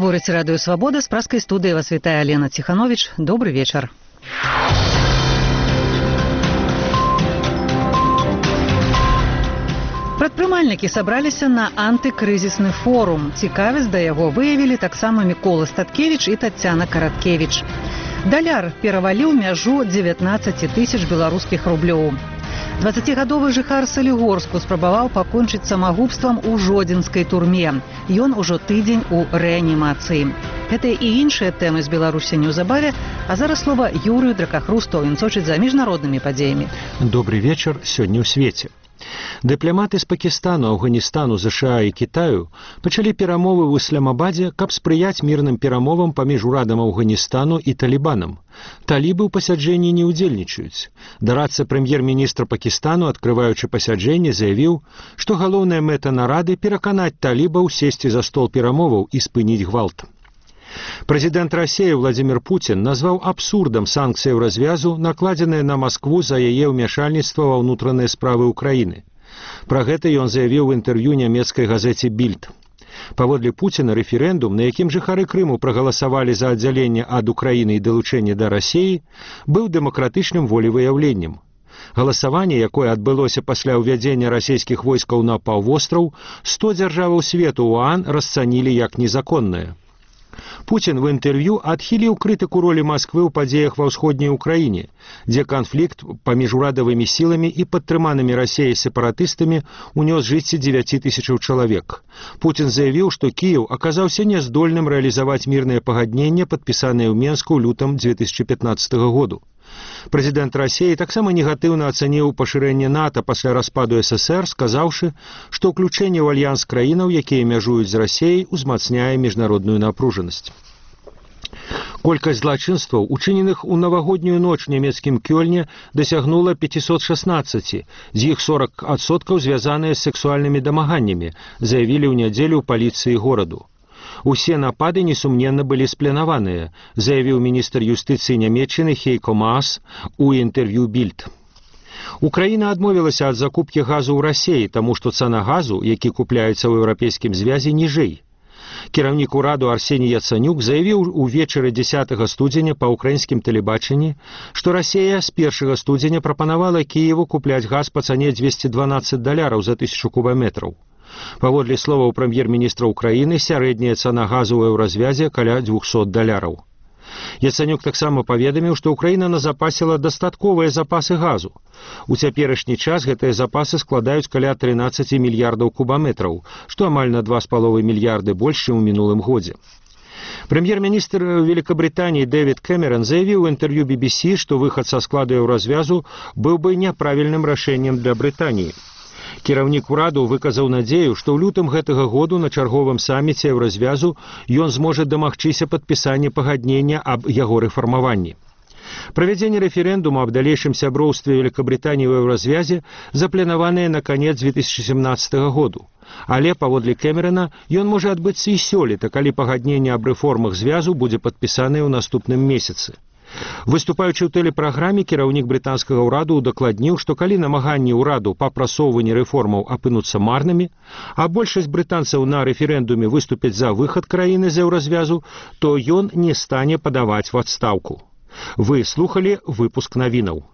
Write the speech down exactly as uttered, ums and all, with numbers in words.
Гаворыць радыё «Свабода», з праскай студыі вас вітае Алена Ціхановіч. Добры вечар. Прадпрымальнікі сабраліся на антыкрызісны форум. Цікавасць да яго выявілі таксама Мікола Статкевіч і Таццяна Караткевіч. Даляр пераваліў мяжу дзевятнаццаць тысяч беларускіх рублёў. дваццацігадовы жыхар Салігорску спрабаваў пакончыць самагубствам у жодзінскай турме. Ён ужо тыдзень у рэанімацыі. Гэта і іншыя тэмы з Беларусі неўзабаве, а зараз слова Юрыю Дракахрусту, ён сочыць за міжнароднымі падзеямі. Добрый вечар сёння ў свеце. Дыпламаты з Пакістану, Афганістану, ЗША і Кітаю пачалі перамовы ў Ісламабадзе, каб спрыяць мірным перамовам паміж урадам Афганістану і талібанам. Талібы ў пасяджэнні не ўдзельнічаюць. Дарадца прэм'ер-міністра Пакістану, адкрываючы пасяджэнне, заявіў, што галоўная мэта нарады пераканаць талібаў сесці за стол перамоваў і спыніць гвалт. Прэзідэнт Расіі Владзімір Пуцін назваў абсурдам санкцыяў развязу, накладзеныя на Маскву за яе ўмяшальніцтва ва ўнутраныя справы ўкраіны. Пра гэта ён заявіў у інтэрв'ю нямецкай газеце «Більд». Паводле Пуціна рэферэндум, на якім жыхары Крыму прагаласавалі за аддзяленне ад Украіны і далучэнне да Расіі, быў дэмакратычным волевыяўленнем. Галасаванне, якое адбылося пасля ўвядзення расійскіх войскаў на паўвостраў, сто дзяржаваў свету ОАН расцанілі як незаконнае. Пуцін в інтэрв'ю адхіліў крытыку ролі Масквы ў падзеях ва ўсходняй Украіне, дзе канфлікт паміж урадавымі сіламі і падтрыманымі Расіяй сепаратыстамі унёс жыцці дзевяці тысячаў чалавек. Пуцін заявіў, што Кіеў аказаўся няздольным рэалізаваць мірнае пагадненне, падпісанае ў Менску ў лютым дзве тысячы пятнаццатага году. Прэзідэнт Расіі таксама негатыўна ацаніў пашырэнне НАТО пасля распаду СССР, сказаўшы, што ўключэнне ў альянс краінаў, якія мяжуюць з Расіяй, узмацняе міжнародную напружанасць. Колькасць злачынстваў, учыненых у навагоднюю ноч у нямецкім Кёльне, дасягнула пятьсот шестнадцать, з іх сорок адсоткаў звязаныя з сексуальнымі дамаганнямі, заявілі ў нядзелю ў паліцыі гораду. Усе напады, несумненна, былі спланаваныя, заявіў міністр юстыцыі Нямецчыны Хейко Маас у інтэрв'ю «Більд». Украіна адмовілася ад закупкі газу ў Расіі, таму што цана газу, які купляецца ў еўрапейскім звязе, ніжэй. Кіраўнік ураду Арсеній Яцанюк заявіў увечары дзесятага студзеня па ўкраінскім тэлебачанні, што Расія з першага студзеня прапанавала Кіеву купляць газ па цане дзвесце дванаццаць даляраў за тысячу кубаметраў. Паводле словаў прэм'ер-міністра Украіны, сярэдняя цана газу ў еўразвязе каля двухсот даляраў. Яцанюк таксама паведаміў, што Украіна назапасіла дастатковыя запасы газу. У цяперашні час гэтыя запасы складаюць каля трынаццаць мільярдаў кубаметраў, што амаль на два з паловай мільярды больш, чым у мінулым годзе. Прэм'ер-міністр Великабрытаніі Дэвід Кэмерон заявіў у інтэрв'ю би би сі, што выхад са складу еўразвязу быў бы няправільным рашэннем для Брытаніі. Кіраўнік ураду выказаў надзею, што ў лютым гэтага году на чарговым саміце еўразвязу ён зможа дамагчыся падпісання пагаднення аб яго рэфармаванні. Правядзенне рэферэндуму аб далейшым сяброўстве Великабрытаніі ў еўразвязе запланаванае на канец дзве тысячы сямнаццатага году. Але, паводле Кэмерона, ён можа адбыцца і сёлета, калі пагадненне аб рэформах звязу будзе падпісанае ў наступным месяцы. Выступаючы ў тэлепраграме, кіраўнік брытанскага ўраду удакладніў, што калі намаганні ўраду па прасоўванні рэформаў апынуцца марнымі, а большасць брытанцаў на рэферэндуме выступяць за выхад краіны з еўразвязу, то ён не стане падаваць в адстаўку. Вы слухалі выпуск навінаў.